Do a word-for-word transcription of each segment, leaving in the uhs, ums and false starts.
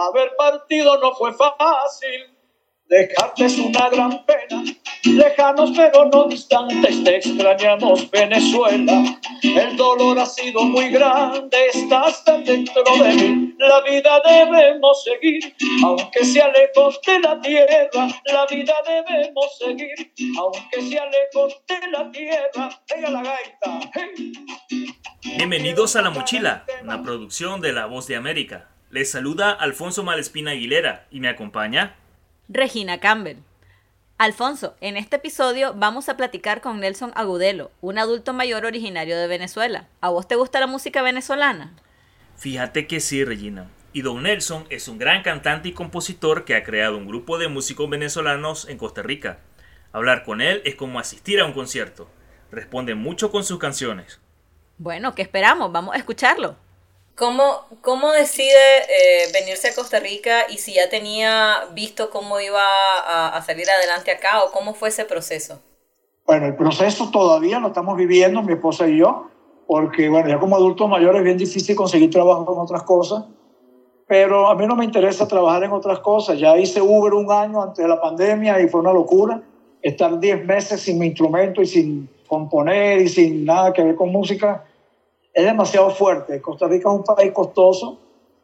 Haber partido no fue fácil, dejarte es una gran pena. Lejanos pero no distantes, te extrañamos Venezuela. El dolor ha sido muy grande, estás tan dentro de mí. La vida debemos seguir, aunque sea lejos de la tierra. La vida debemos seguir, aunque sea lejos de la tierra. Venga la gaita, hey. Bienvenidos a La Mochila, una producción de La Voz de América. Les saluda Alfonso Malespina Aguilera y me acompaña Regina Campbell. Alfonso, en este episodio vamos a platicar con Nelson Agudelo, un adulto mayor originario de Venezuela. ¿A vos te gusta la música venezolana? Fíjate que sí, Regina. Y don Nelson es un gran cantante y compositor que ha creado un grupo de músicos venezolanos en Costa Rica. Hablar con él es como asistir a un concierto. Responde mucho con sus canciones. Bueno, ¿qué esperamos? Vamos a escucharlo. ¿Cómo, cómo decide eh, venirse a Costa Rica y si ya tenía visto cómo iba a, a salir adelante acá o cómo fue ese proceso? Bueno, el proceso todavía lo estamos viviendo mi esposa y yo, porque bueno, ya como adultos mayores es bien difícil conseguir trabajo en otras cosas, pero a mí no me interesa trabajar en otras cosas. Ya hice Uber un año antes de la pandemia y fue una locura estar diez meses sin mi instrumento y sin componer y sin nada que ver con música. Es demasiado fuerte. Costa Rica es un país costoso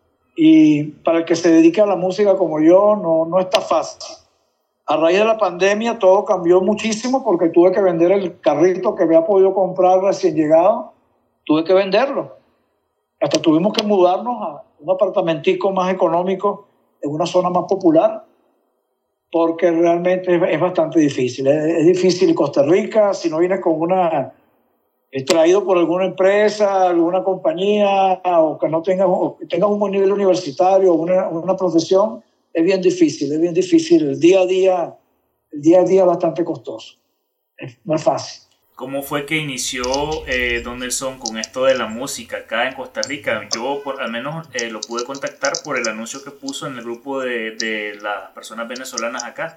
y para el que se dedique a la música como yo no, no está fácil. A raíz de la pandemia todo cambió muchísimo porque tuve que vender el carrito que había podido comprar recién llegado. Tuve que venderlo. Hasta tuvimos que mudarnos a un apartamentico más económico en una zona más popular porque realmente es, es bastante difícil. Es, es difícil Costa Rica si no vienes con una... traído por alguna empresa, alguna compañía, o que no tengas, o que tengas un buen nivel universitario o una, una profesión, es bien difícil, es bien difícil. El día a día, el día a día es bastante costoso. Es, no es fácil. ¿Cómo fue que inició eh, don Nelson con esto de la música acá en Costa Rica? Yo por, al menos eh, lo pude contactar por el anuncio que puso en el grupo de, de las personas venezolanas acá.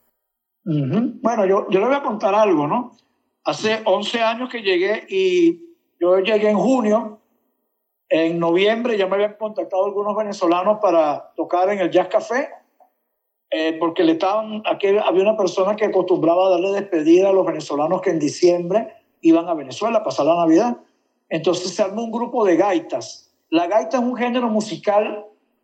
Uh-huh. Bueno, yo, yo le voy a contar algo, ¿no? Hace once años que llegué y yo llegué en junio. En noviembre ya me habían contactado algunos venezolanos para tocar en el Jazz Café, eh, porque le estaban, aquí había una persona que acostumbraba a darle despedida a los venezolanos que en diciembre iban a Venezuela a pasar la Navidad. Entonces se armó un grupo de gaitas. La gaita es un género musical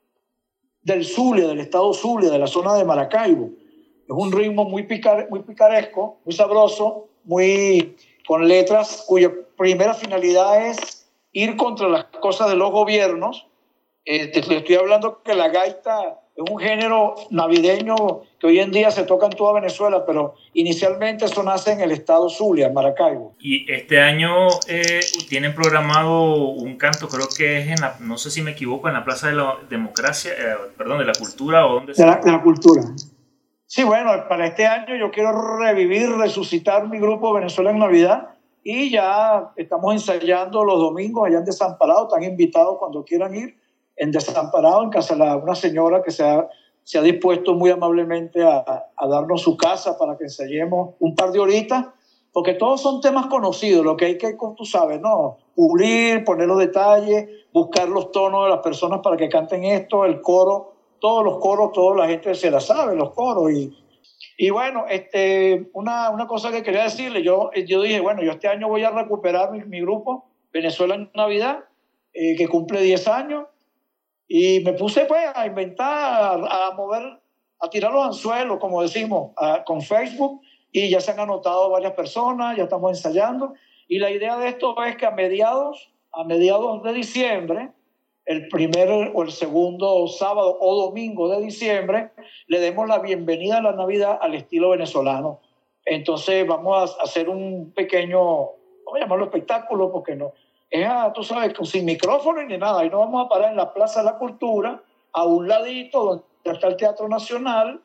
del Zulia, del estado Zulia, de la zona de Maracaibo. Es un ritmo muy, picar, muy picaresco, muy sabroso, muy con letras cuya primera finalidad es ir contra las cosas de los gobiernos. Eh, te, te estoy hablando que la gaita es un género navideño que hoy en día se toca en toda Venezuela, pero inicialmente eso nace en el estado Zulia, Maracaibo. Y este año eh, tienen programado un canto, creo que es en la, no sé si me equivoco, en la Plaza de la Democracia, eh, perdón, de la Cultura o dónde de la, de la Cultura. Sí, bueno, para este año yo quiero revivir, resucitar mi grupo Venezuela en Navidad y ya estamos ensayando los domingos allá en Desamparado. Están invitados cuando quieran ir en Desamparado, en casa de la, una señora que se ha, se ha dispuesto muy amablemente a, a darnos su casa para que ensayemos un par de horitas, porque todos son temas conocidos. Lo que hay que, como tú sabes, ¿no? Pulir, poner los detalles, buscar los tonos de las personas para que canten esto, el coro. Todos los coros, toda la gente se la sabe, los coros. Y, y bueno, este, una, una cosa que quería decirle, yo, yo dije, bueno, yo este año voy a recuperar mi, mi grupo, Venezuela en Navidad, eh, que cumple diez años, y me puse pues a inventar, a, a mover, a tirar los anzuelos, como decimos, a, con Facebook, y ya se han anotado varias personas, ya estamos ensayando, y la idea de esto es que a mediados, a mediados de diciembre, el primer o el segundo sábado o domingo de diciembre, le demos la bienvenida a la Navidad al estilo venezolano. Entonces vamos a hacer un pequeño, vamos a llamarlo espectáculo, porque no, es, a, tú sabes, sin micrófono ni nada. Y nos vamos a parar en la Plaza de la Cultura, a un ladito donde está el Teatro Nacional,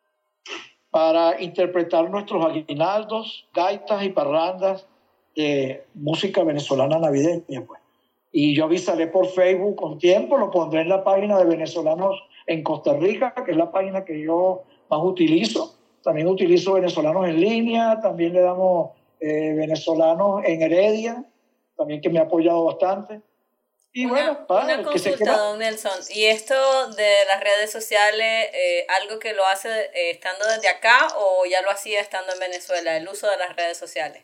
para interpretar nuestros aguinaldos, gaitas y parrandas de música venezolana navideña, pues. Y yo avisaré por Facebook con tiempo, lo pondré en la página de Venezolanos en Costa Rica, que es la página que yo más utilizo. También utilizo Venezolanos en línea, también le damos eh, Venezolanos en Heredia, también que me ha apoyado bastante. Y una, bueno, para una que se consulta, quiera. don Nelson. ¿Y esto de las redes sociales, eh, algo que lo hace eh, estando desde acá o ya lo hacía estando en Venezuela, el uso de las redes sociales?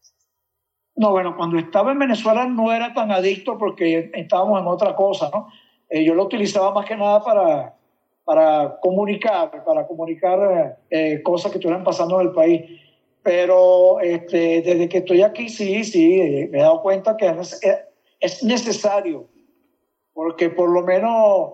No, bueno, cuando estaba en Venezuela no era tan adicto porque estábamos en otra cosa, ¿no? Eh, yo lo utilizaba más que nada para, para comunicar, para comunicar eh, cosas que estuvieran pasando en el país. Pero este, desde que estoy aquí, sí, sí, eh, me he dado cuenta que es, es necesario, porque por lo menos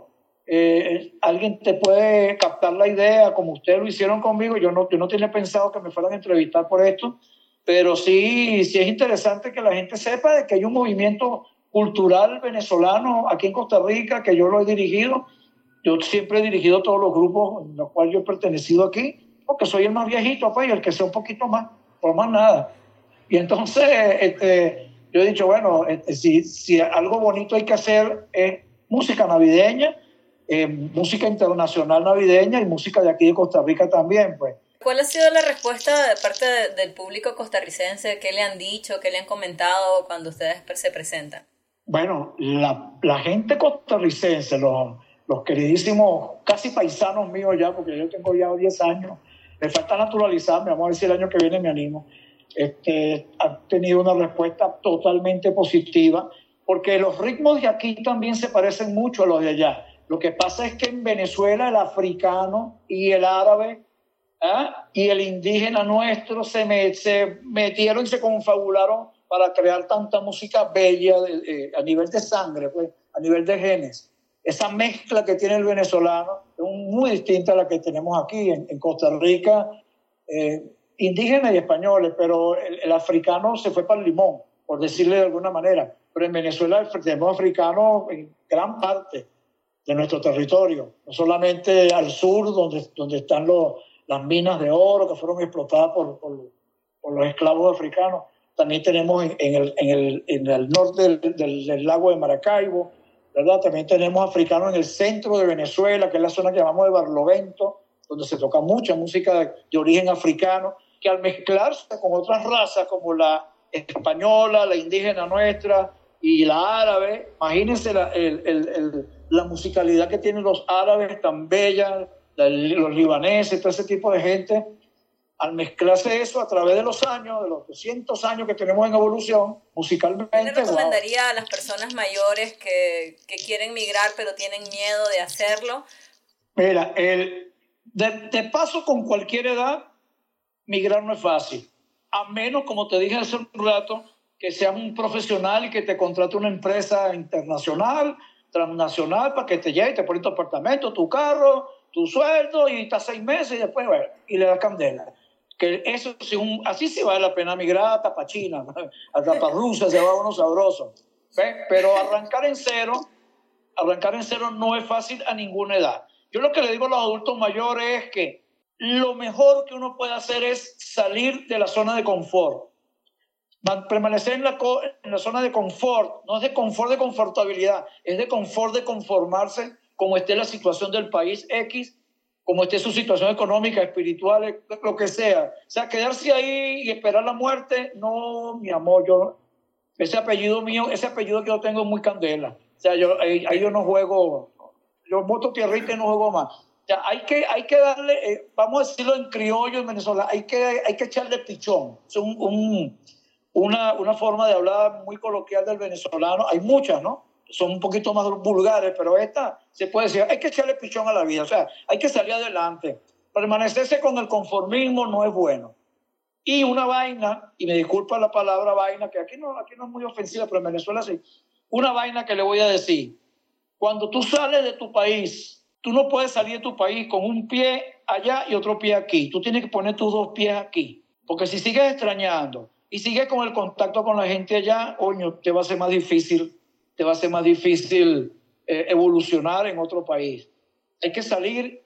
eh, alguien te puede captar la idea, como ustedes lo hicieron conmigo. Yo no, yo no tenía pensado que me fueran a entrevistar por esto, pero sí, sí es interesante que la gente sepa de que hay un movimiento cultural venezolano aquí en Costa Rica, que yo lo he dirigido. Yo siempre he dirigido todos los grupos en los cuales yo he pertenecido aquí, porque soy el más viejito, pues, y el que sé un poquito más, por más nada. Y entonces este, yo he dicho, bueno, este, si, si algo bonito hay que hacer es música navideña, eh, música internacional navideña y música de aquí de Costa Rica también, pues. ¿Cuál ha sido la respuesta de parte de, del público costarricense? ¿Qué le han dicho, qué le han comentado cuando ustedes se presentan? Bueno, la, la gente costarricense, los, los queridísimos, casi paisanos míos ya, porque yo tengo ya diez años, me falta naturalizarme, vamos a ver si el año que viene me animo, este, han tenido una respuesta totalmente positiva, porque los ritmos de aquí también se parecen mucho a los de allá. Lo que pasa es que en Venezuela el africano y el árabe, ¿ah?, y el indígena nuestro se, me, se metieron y se confabularon para crear tanta música bella de, de, a nivel de sangre, pues, a nivel de genes. Esa mezcla que tiene el venezolano es muy distinta a la que tenemos aquí en, en Costa Rica, eh, indígenas y españoles, pero el, el africano se fue para el limón, por decirle de alguna manera. Pero en Venezuela tenemos africanos en gran parte de nuestro territorio, no solamente al sur, donde, donde están los, las minas de oro que fueron explotadas por, por, por los esclavos africanos. También tenemos en, en, el, en, el, en el norte del, del, del lago de Maracaibo, ¿verdad? También tenemos africanos en el centro de Venezuela, que es la zona que llamamos de Barlovento, donde se toca mucha música de, de origen africano, que al mezclarse con otras razas como la española, la indígena nuestra y la árabe, imagínense la, el, el, el, la musicalidad que tienen los árabes tan bella, la, los libaneses, todo ese tipo de gente. Al mezclarse eso a través de los años, de los doscientos años que tenemos en evolución, musicalmente... ¿Qué le recomendaría wow. a las personas mayores que, que quieren migrar pero tienen miedo de hacerlo? Mira, el, de, de paso con cualquier edad, migrar no es fácil. A menos, como te dije hace un rato, que seas un profesional y que te contrate una empresa internacional, transnacional, para que te lleve, te pone tu apartamento, tu carro, tu sueldo, y estás seis meses y después, bueno, y le das candela. Que eso, si un, así sí vale la pena migrar hasta para China, hasta para Rusia, se va uno sabroso. ¿Ves? Pero arrancar en cero, arrancar en cero no es fácil a ninguna edad. Yo lo que le digo a los adultos mayores es que lo mejor que uno puede hacer es salir de la zona de confort. Permanecer en la, en la zona de confort, no es de confort de confortabilidad, es de confort de conformarse como esté la situación del país X, como esté su situación económica, espiritual, lo que sea. O sea, quedarse ahí y esperar la muerte, no, mi amor, yo, ese apellido mío, ese apellido que yo tengo es muy candela. O sea, yo, ahí, ahí yo no juego, yo boto tierrita y no juego más. O sea, hay que, hay que darle, eh, vamos a decirlo en criollo, en Venezuela, hay que, hay que echarle pichón. Es un, un, una, una forma de hablar muy coloquial del venezolano. Hay muchas, ¿no? Son un poquito más vulgares, pero esta se puede decir, hay que echarle pichón a la vida, o sea, hay que salir adelante. Permanecerse con el conformismo no es bueno. Y una vaina, y me disculpa la palabra vaina, que aquí no, aquí no es muy ofensiva, pero en Venezuela sí, una vaina que le voy a decir, cuando tú sales de tu país, tú no puedes salir de tu país con un pie allá y otro pie aquí, tú tienes que poner tus dos pies aquí, porque si sigues extrañando y sigues con el contacto con la gente allá, coño, te va a ser más difícil te va a ser más difícil eh, evolucionar en otro país. Hay que salir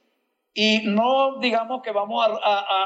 y no digamos que vamos a, a, a,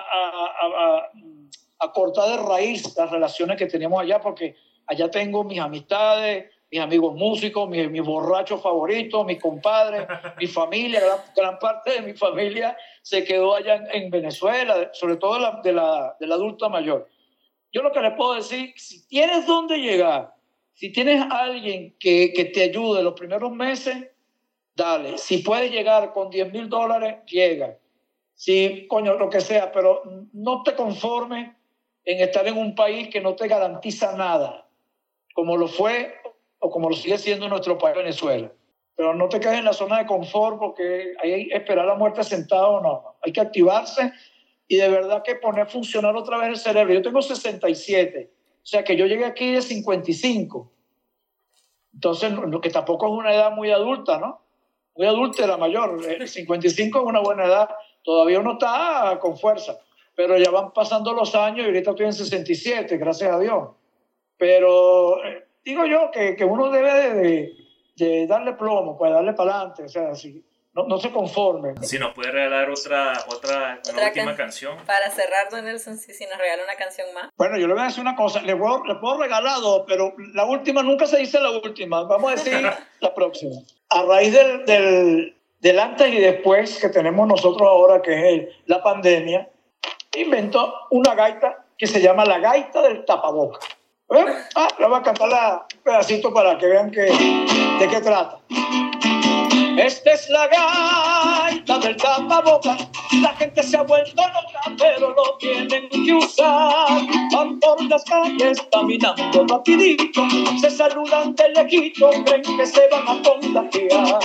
a, a, a cortar de raíz las relaciones que tenemos allá, porque allá tengo mis amistades, mis amigos músicos, mis, mis borrachos favoritos, mis compadres, mi familia, gran, gran parte de mi familia se quedó allá en, en Venezuela, sobre todo de la, de, la, de la adulta mayor. Yo lo que les puedo decir, si tienes dónde llegar, Si tienes a alguien que, que te ayude los primeros meses, dale. Si puedes llegar con diez mil dólares, llega. Si, coño, lo que sea, pero no te conformes en estar en un país que no te garantiza nada, como lo fue o como lo sigue siendo nuestro país, Venezuela. Pero no te quedes en la zona de confort porque hay que esperar la muerte sentado, no. Hay que activarse y de verdad que poner a funcionar otra vez el cerebro. Yo tengo sesenta y siete, o sea que yo llegué aquí de cincuenta y cinco. Entonces, lo que tampoco es una edad muy adulta, ¿no? Muy adulta la mayor. cincuenta y cinco es una buena edad. Todavía uno está con fuerza, pero ya van pasando los años y ahorita estoy en sesenta y siete, gracias a Dios. Pero eh, digo yo que, que uno debe de, de, de darle plomo, pues darle para adelante, o sea, así, no, no se conforme. Si nos puede regalar otra, otra, una Otra última can- canción. Para cerrar, don Nelson, si, si nos regala una canción más. Bueno, yo le voy a decir una cosa, le puedo, le puedo regalar dos, pero la última nunca se dice la última, vamos a decir la próxima. A raíz del, del, del antes y después que tenemos nosotros ahora, que es el, la pandemia, inventó una gaita que se llama la gaita del tapaboca. ¿Eh? Ah, le voy a cantar la- un pedacito para que vean que, de qué trata. Esta es la gaita del tapaboca. La gente se ha vuelto loca, pero lo tienen que usar. Van por las calles caminando rapidito, se saludan de lejito, creen que se van a contagiar.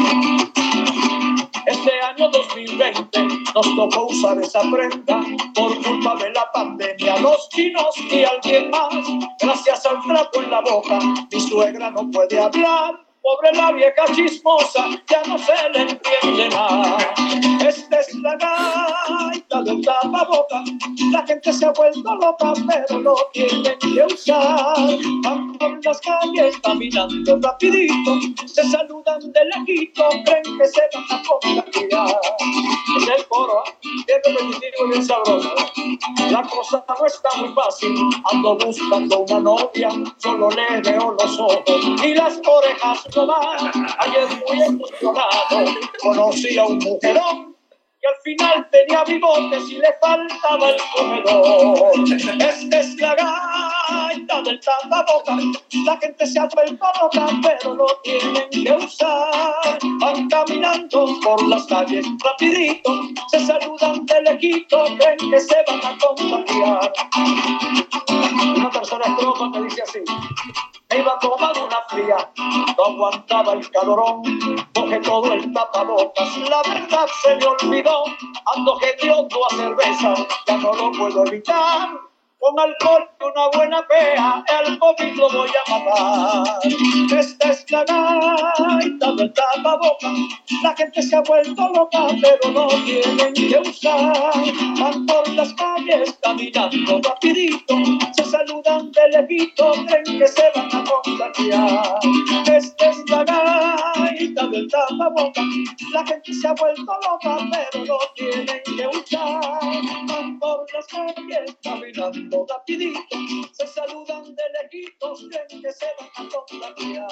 Este año dos mil veinte nos tocó usar esa prenda por culpa de la pandemia. Los chinos y alguien más, gracias al trapo en la boca, mi suegra no puede hablar. Pobre la vieja chismosa, ya no se le entiende nada. Esta es la gaita del tapaboca. La gente se ha vuelto loca, pero lo tienen que usar. Van por las calles caminando rapidito, se saludan de lejito, creen que se van a contagiar. Es el coro, ¿eh? Bien repetitivo y bien sabroso. La cosa no está muy fácil, ando buscando una novia, solo le veo los ojos y las orejas no van. Ayer muy emocionado conocí a un mujerón que al final tenía bigotes y le faltaba el comedor. Esta es la gaita del tapaboca. La gente se ha vuelto loca, pero lo tienen que usar. Van caminando por las calles rapidito, se saludan de lejito, creen que se van a contagiar. Una tercera estrofa que dice así: me iba a tomar una fría, no aguantaba el calorón, coge todo el tapabocas, la verdad se me olvidó, ando hediondo a cerveza, ya no lo puedo evitar, con alcohol y una buena pea, el COVID lo voy a matar. Esta es la gaita del tapabocas, la gente se ha vuelto loca, pero no tienen que usar. Van por las calles caminando rapidito, se saludan de lejito, creen que se van a contagiar. Esta es la gaita del tapabocas, la gente se ha vuelto loca, pero no tienen que usar. Van por las calles caminando rapidito, se saludan de lejitos, creen que se van a contagiar.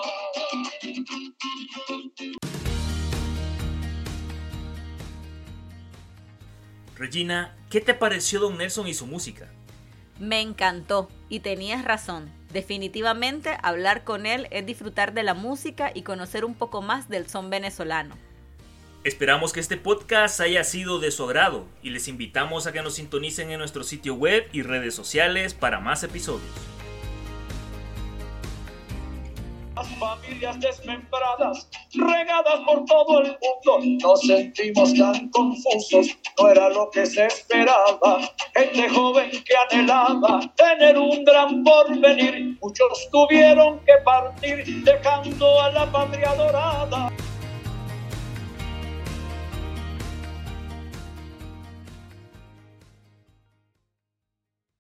Regina, ¿qué te pareció Don Nelson y su música? Me encantó y tenías razón. Definitivamente hablar con él es disfrutar de la música y conocer un poco más del son venezolano. Esperamos que este podcast haya sido de su agrado y les invitamos a que nos sintonicen en nuestro sitio web y redes sociales para más episodios. Las familias desmembradas, regadas por todo el mundo, nos sentimos tan confusos, no era lo que se esperaba. Gente joven que anhelaba tener un gran porvenir, muchos tuvieron que partir dejando a la patria dorada.